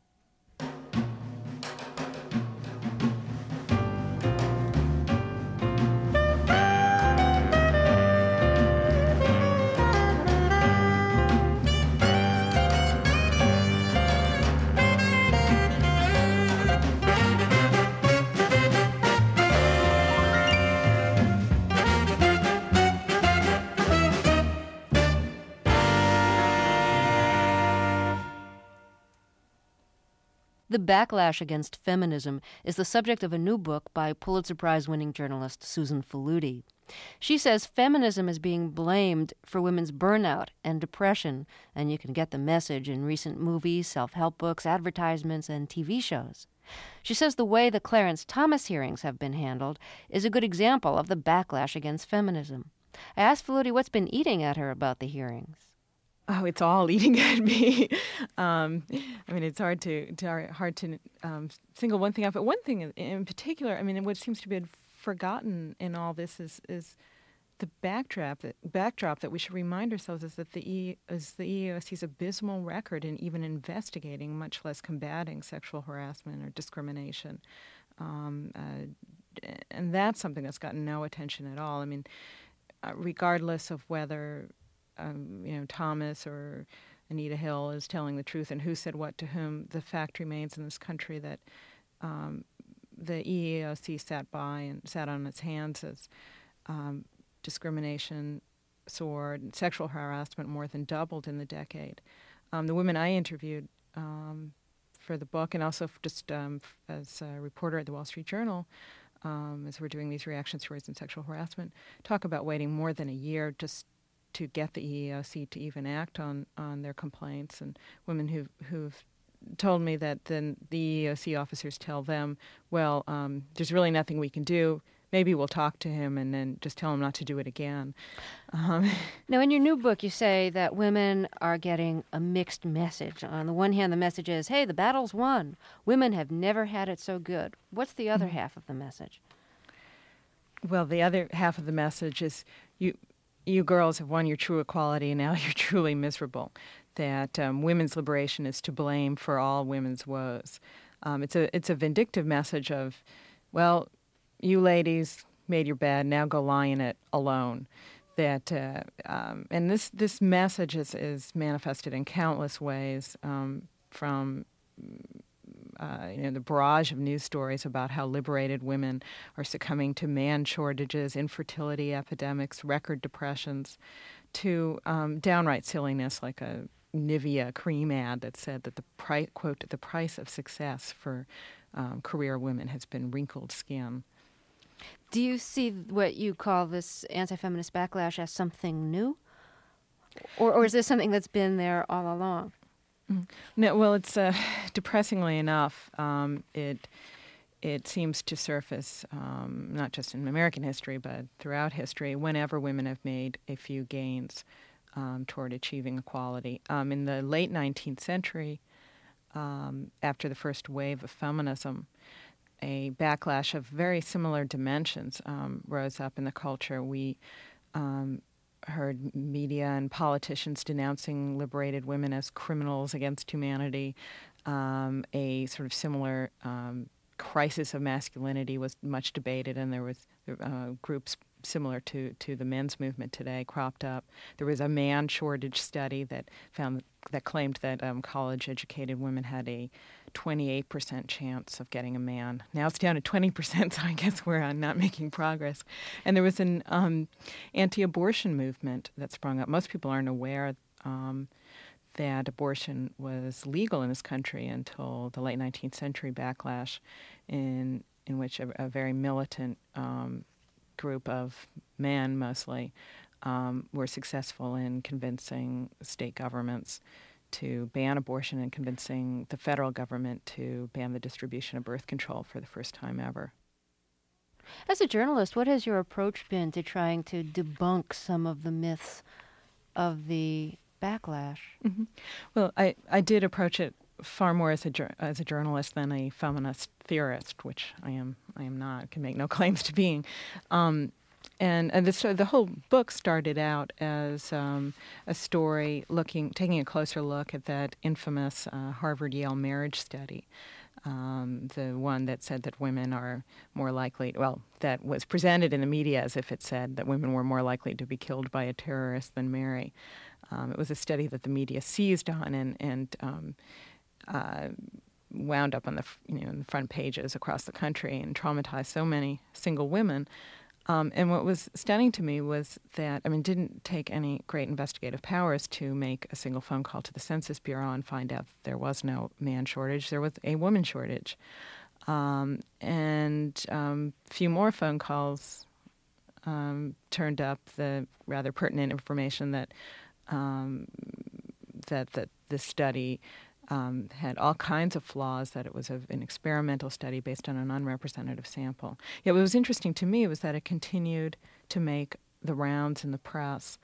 The backlash against feminism is the subject of a new book by Pulitzer Prize-winning journalist Susan Faludi. She says feminism is being blamed for women's burnout and depression, and you can get the message in recent movies, self-help books, advertisements, and TV shows. She says the way the Clarence Thomas hearings have been handled is a good example of the backlash against feminism. I asked Faludi what's been eating at her about the hearings. Oh, it's all eating at me. It's hard to single one thing out. But one thing in particular, what seems to be forgotten in all this is the backdrop that we should remind ourselves is that the EEOC's abysmal record in even investigating, much less combating, sexual harassment or discrimination. And that's something that's gotten no attention at all. Regardless of whether Thomas or Anita Hill is telling the truth and who said what to whom, the fact remains in this country that the EEOC sat by and sat on its hands as discrimination soared and sexual harassment more than doubled in the decade. The women I interviewed for the book, and also just as a reporter at the Wall Street Journal, as we're doing these reaction stories on sexual harassment, talk about waiting more than a year just to get the EEOC to even act on their complaints, and women who've told me that then the EEOC officers tell them, well, there's really nothing we can do. Maybe we'll talk to him and then just tell him not to do it again. Now, in your new book, you say that women are getting a mixed message. On the one hand, the message is, hey, the battle's won. Women have never had it so good. What's the other half of the message? Well, the other half of the message is you girls have won your true equality, and now you're truly miserable. That women's liberation is to blame for all women's woes. It's a vindictive message of, well, you ladies made your bed, now go lie in it alone. That and this message is manifested in countless ways, from the barrage of news stories about how liberated women are succumbing to man shortages, infertility epidemics, record depressions, to downright silliness like a Nivea cream ad that said that quote, the price of success for career women has been wrinkled skin. Do you see what you call this anti-feminist backlash as something new? Or is this something that's been there all along? No, well, it's depressingly enough, it seems to surface not just in American history but throughout history whenever women have made a few gains toward achieving equality. In the late 19th century, after the first wave of feminism, a backlash of very similar dimensions rose up in the culture. We heard media and politicians denouncing liberated women as criminals against humanity. A sort of similar crisis of masculinity was much debated, and there was groups similar to the men's movement today cropped up. There was a man shortage study that claimed that college-educated women had a 28% chance of getting a man. Now it's down to 20%, so I guess we're not making progress. And there was an anti-abortion movement that sprung up. Most people aren't aware that abortion was legal in this country until the late 19th century backlash, in which a very militant group of men, mostly, were successful in convincing state governments to ban abortion and convincing the federal government to ban the distribution of birth control for the first time ever. As a journalist, what has your approach been to trying to debunk some of the myths of the backlash? Mm-hmm. Well, I did approach it far more as a journalist than a feminist theorist, which I am not, can make no claims to being. So the whole book started out as a story taking a closer look at that infamous Harvard-Yale marriage study, the one that said that women are more likely, that was presented in the media as if it said that women were more likely to be killed by a terrorist than marry. It was a study that the media seized on and wound up on the in the front pages across the country and traumatized so many single women. And what was stunning to me was that, it didn't take any great investigative powers to make a single phone call to the Census Bureau and find out that there was no man shortage, there was a woman shortage. Few more phone calls turned up the rather pertinent information that the study had all kinds of flaws, that it was an experimental study based on an unrepresentative sample. Yet what was interesting to me was that it continued to make the rounds in the press,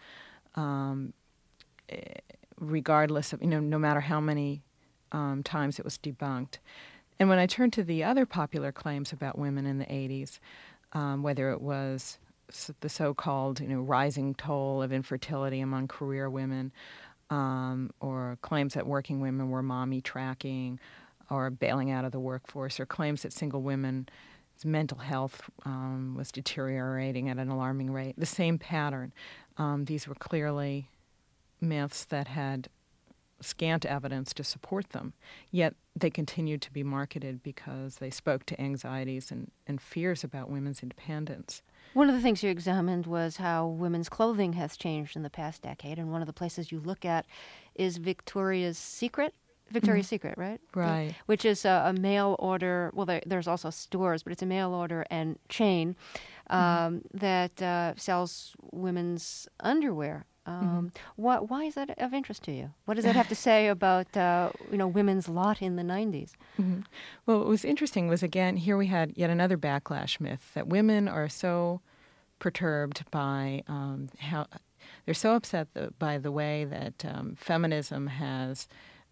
regardless of, no matter how many times it was debunked. And when I turned to the other popular claims about women in the 80s, whether it was the so-called, rising toll of infertility among career women, or claims that working women were mommy tracking or bailing out of the workforce, or claims that single women's mental health was deteriorating at an alarming rate. The same pattern. These were clearly myths that had scant evidence to support them, yet they continued to be marketed because they spoke to anxieties and fears about women's independence. One of the things you examined was how women's clothing has changed in the past decade, and one of the places you look at is Victoria's Secret. Victoria's Secret, right? Right. Which is a mail order. Well, there's also stores, but it's a mail order and chain that sells women's underwear. Why is that of interest to you? What does that have to say about women's lot in the 90s? Well, what was interesting was, again, here we had yet another backlash myth that women are so perturbed by how they're so upset by the way that feminism has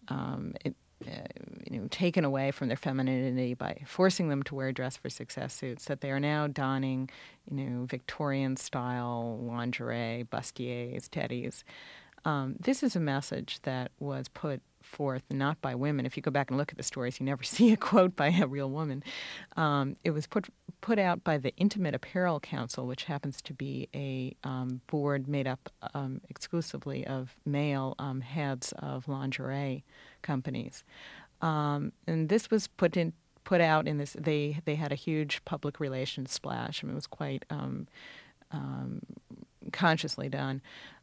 taken away from their femininity by forcing them to wear dress for success suits, that they are now donning, Victorian-style lingerie, bustiers, teddies. This is a message that was put forth not by women. If you go back and look at the stories, you never see a quote by a real woman. It was put out by the Intimate Apparel Council, which happens to be a board made up exclusively of male heads of lingerie companies. And this was put out in this. They had a huge public relations splash. It was quite consciously done.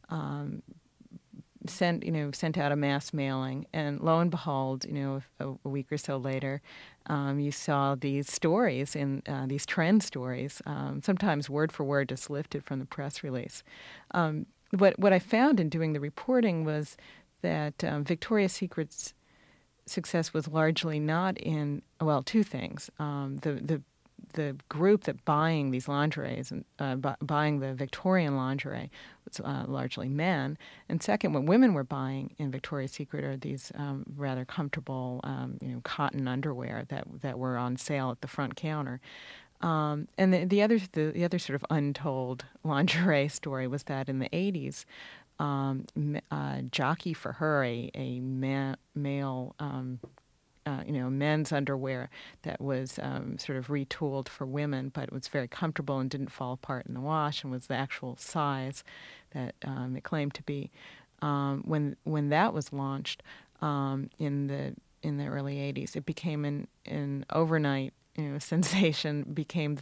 Sent out a mass mailing, and lo and behold, a week or so later, you saw these stories these trend stories, sometimes word for word, just lifted from the press release. What I found in doing the reporting was that Victoria's Secret's success was largely not in two things. The group that buying these lingeries and buying the Victorian lingerie was largely men. And second, what women were buying in Victoria's Secret are these rather comfortable, cotton underwear that were on sale at the front counter. And the other sort of untold lingerie story was that in the 80s, Jockey for Her, a male men's underwear that was sort of retooled for women, but it was very comfortable and didn't fall apart in the wash and was the actual size that it claimed to be. When that was launched in the early 80s, it became an overnight sensation. Became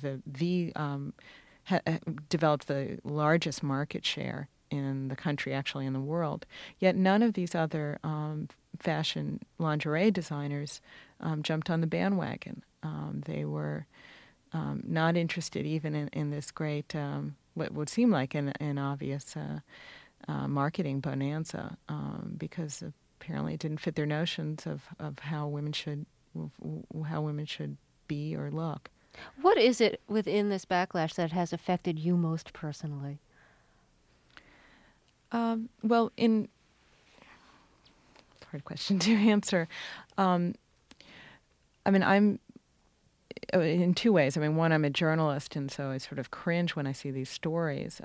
developed the largest market share in the country, actually in the world. Yet none of these other fashion lingerie designers jumped on the bandwagon. They were not interested even in this great, what would seem like an obvious marketing bonanza, because apparently it didn't fit their notions of how women should be or look. What is it within this backlash that has affected you most personally? Well, it's a hard question to answer. I'm in two ways. One, I'm a journalist, and so I sort of cringe when I see these stories,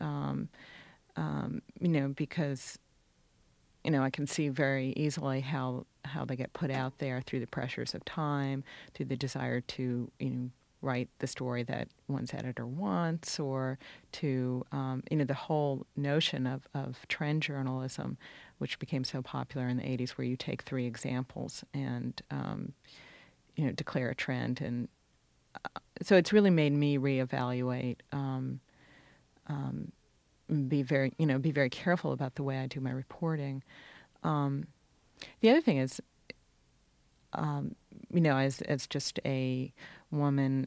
because, I can see very easily how they get put out there through the pressures of time, through the desire to, write the story that one's editor wants, or to, the whole notion of trend journalism, which became so popular in the 80s, where you take three examples and, declare a trend. And so it's really made me reevaluate, be very careful about the way I do my reporting. The other thing is, as just a woman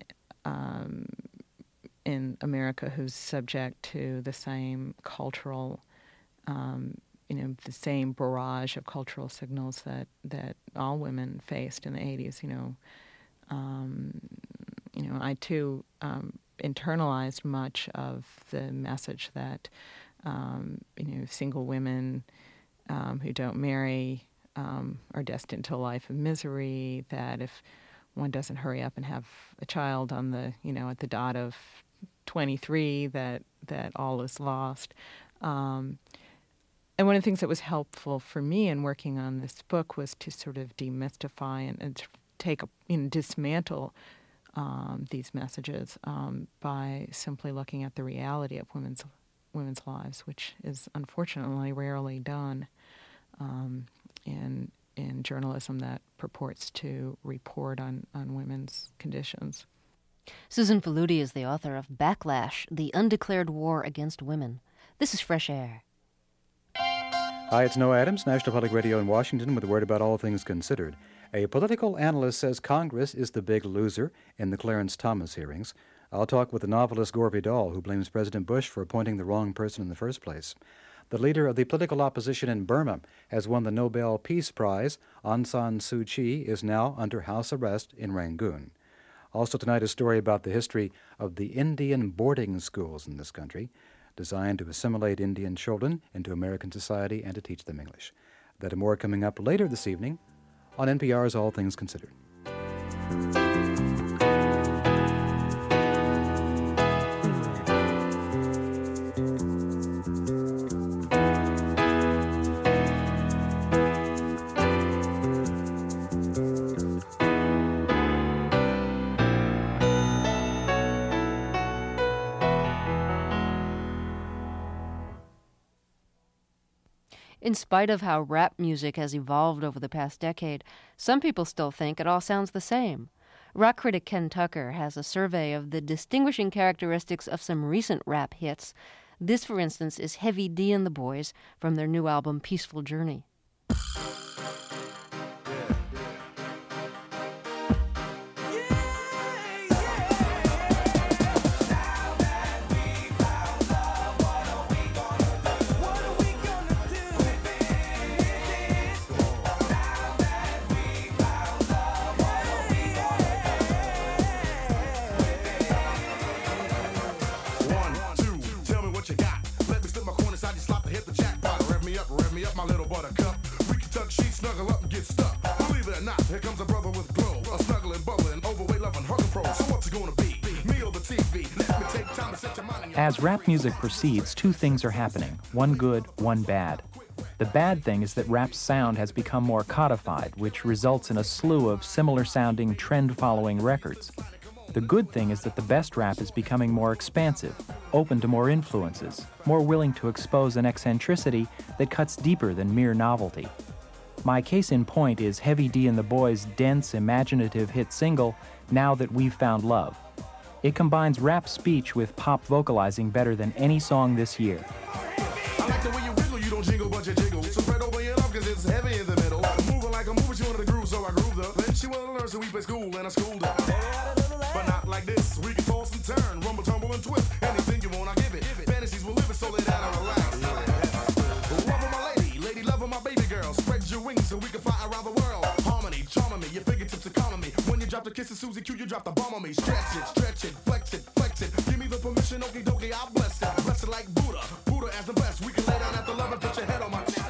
in America who's subject to the same cultural, the same barrage of cultural signals that all women faced in the 80s, I too internalized much of the message that, single women who don't marry are destined to a life of misery, that if one doesn't hurry up and have a child on the, at the dot of 23, that all is lost. And one of the things that was helpful for me in working on this book was to sort of demystify and dismantle these messages by simply looking at the reality of women's lives, which is unfortunately rarely done in journalism that purports to report on women's conditions. Susan Faludi is the author of Backlash, The Undeclared War Against Women. This is Fresh Air. Hi, it's Noah Adams, National Public Radio in Washington, with a word about all things considered. A political analyst says Congress is the big loser in the Clarence Thomas hearings. I'll talk with the novelist Gore Vidal, who blames President Bush for appointing the wrong person in the first place. The leader of the political opposition in Burma has won the Nobel Peace Prize. Aung San Suu Kyi is now under house arrest in Rangoon. Also tonight, a story about the history of the Indian boarding schools in this country, designed to assimilate Indian children into American society and to teach them English. That and more coming up later this evening on NPR's All Things Considered. In spite of how rap music has evolved over the past decade, some people still think it all sounds the same. Rock critic Ken Tucker has a survey of the distinguishing characteristics of some recent rap hits. This, for instance, is Heavy D and the Boys from their new album Peaceful Journey. As rap music proceeds, two things are happening, one good, one bad. The bad thing is that rap's sound has become more codified, which results in a slew of similar-sounding, trend-following records. The good thing is that the best rap is becoming more expansive, open to more influences, more willing to expose an eccentricity that cuts deeper than mere novelty. My case in point is Heavy D and the Boys' dense, imaginative hit single, Now That We've Found Love. It combines rap speech with pop vocalizing better than any song this year. I like the way you wiggle, you don't jingle, but you jiggle. So spread over your love, cause it's heavy in the middle. Moving like a mover, she wanted to groove, so I grooved her. Then she wanted to learn, so we play school, and I schooled her. But not like this, we can toss and turn, rumble, tumble, and twist. Anything you want, I give it. Fantasies will live it, so lay down and relax. Love of my lady, love of my baby girl. Spread your wings so we can fly around the world. Harmony, charming me, your fingertips are calming me. When you drop the kisses, Susie Q, you drop the bomb on me. Stretch it, flex it. Give me the permission, okie dokie, I'll bless it. Bless it like Buddha as the best. We can lay down at the love and put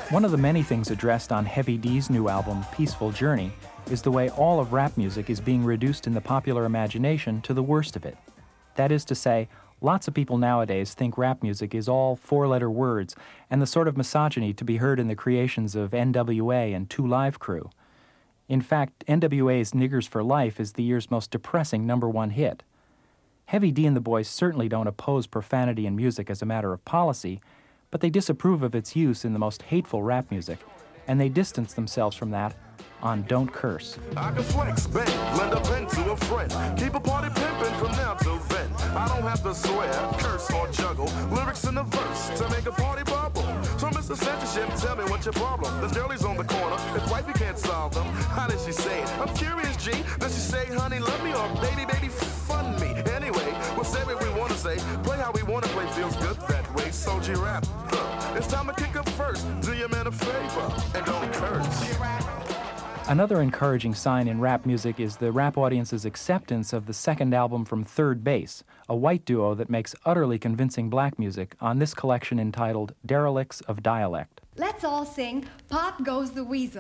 One of the many things addressed on Heavy D's new album, Peaceful Journey, is the way all of rap music is being reduced in the popular imagination to the worst of it. That is to say, lots of people nowadays think rap music is all four-letter words and the sort of misogyny to be heard in the creations of NWA and 2 Live Crew. In fact, NWA's Niggers for Life is the year's most depressing #1 hit. Heavy D and the boys certainly don't oppose profanity in music as a matter of policy, but they disapprove of its use in the most hateful rap music, and they distance themselves from that on Don't Curse. I can flex, bend, lend a pen to a friend. Keep a party pimpin' from now till then. I don't have to swear, curse, or juggle lyrics in the verse to make a party bubble. So Mr. Censorship, tell me what's your problem? This girlie's on the corner, if wifey can't solve them. How did she say it? I'm curious, G. Does she say, honey, love me, or baby, baby, fun me? Anyway, we'll say what we want to say, play how we want to play, feels good that way. So G-Rap, it's time to kick up first. Do your man a favor, and don't curse. Another encouraging sign in rap music is the rap audience's acceptance of the second album from Third Base, a white duo that makes utterly convincing black music on this collection entitled Derelicts of Dialect. Let's all sing Pop Goes the Weasel.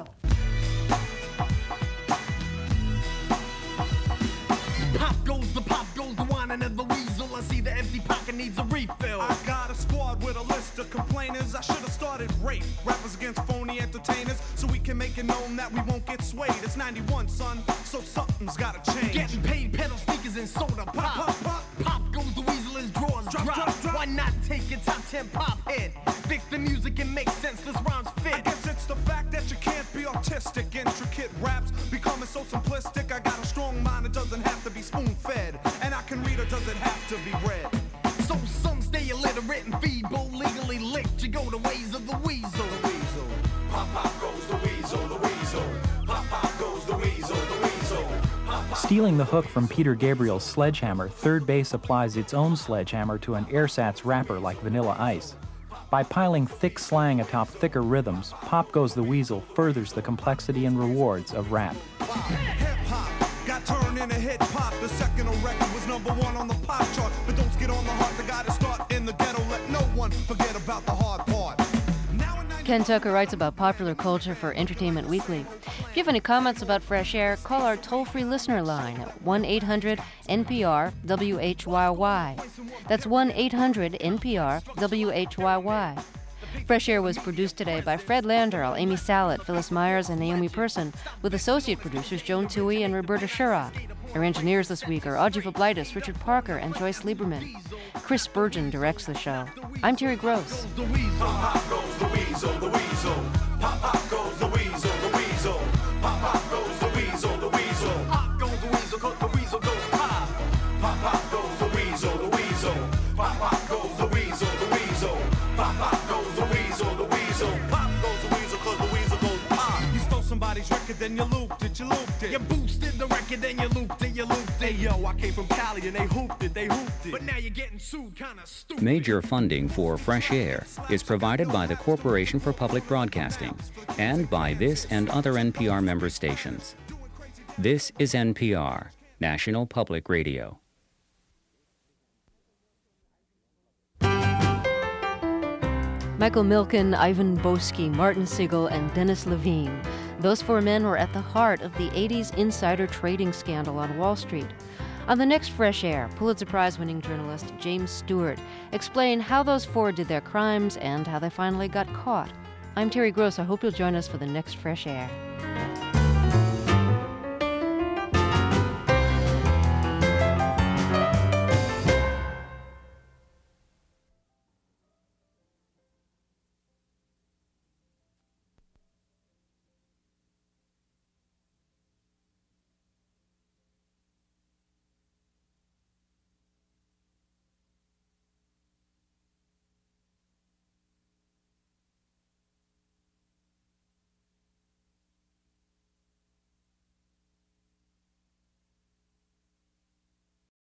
Pop goes the whining of the weasel. I see the empty pocket needs a refill. I got a squad with a list of complainers. I should have started rape rappers against phony entertainers, so we can make it known that we won't get swayed. It's 91, son, so something's gotta change. Getting paid, pedal sneakers and soda pop. Pop goes the weasel as drawers drop. Why not take your top 10 pop hit? Fix the music and make sense, this rhymes fit. I guess it's the fact that you can't be artistic. Intricate raps becoming so simplistic. I got a strong mind, it doesn't have to be spoon-fed. And I can read, or does it have to be read? So some stay illiterate and feeble, legally licked. You go the ways of the weasel. The weasel. Pop goes the weasel, the weasel. Pop goes the weasel, the weasel. Stealing the hook from Peter Gabriel's Sledgehammer, Third Base applies its own sledgehammer to an ersatz rapper like Vanilla Ice. By piling thick slang atop thicker rhythms, Pop Goes the Weasel furthers the complexity and rewards of rap. Hip-hop got turned into hip-hop. The second record was #1 on the pop chart. But don't get on the heart, the guy to start in the ghetto. Let no one forget about the hard part. Ken Tucker writes about popular culture for Entertainment Weekly. If you have any comments about Fresh Air, call our toll-free listener line at 1-800-NPR-WHYY. That's 1-800-NPR-WHYY. Fresh Air was produced today by Fred Landerl, Amy Salet, Phyllis Myers, and Naomi Person, with associate producers Joan Toohey and Roberta Sherrock. Our engineers this week are Audrey Vablaitis, Richard Parker, and Joyce Lieberman. Chris Spurgeon directs the show. I'm Terry Gross. The weasel. Pop goes the weasel, the weasel. Pop goes the weasel, the weasel. Pop goes the weasel, the weasel. Pop goes the weasel, cause the weasel goes pop. Pop goes the weasel, the weasel. Pop goes the weasel, the weasel. Pop goes the weasel, the weasel. Pop goes the weasel, cause the weasel goes pop. You stole somebody's record, then you looped it, you looped it. You boosted the record, then you looped it, you looped it. Hey yo, I came from Cali and they hooped it. But now you're getting sued, kinda stupid. Major funding for Fresh Air is provided by the Corporation for Public Broadcasting and by this and other NPR member stations. This is NPR, National Public Radio. Michael Milken, Ivan Boesky, Martin Siegel, and Dennis Levine. Those 4 men were at the heart of the 80s insider trading scandal on Wall Street. On the next Fresh Air, Pulitzer Prize-winning journalist James Stewart explained how those 4 did their crimes and how they finally got caught. I'm Terry Gross. I hope you'll join us for the next Fresh Air.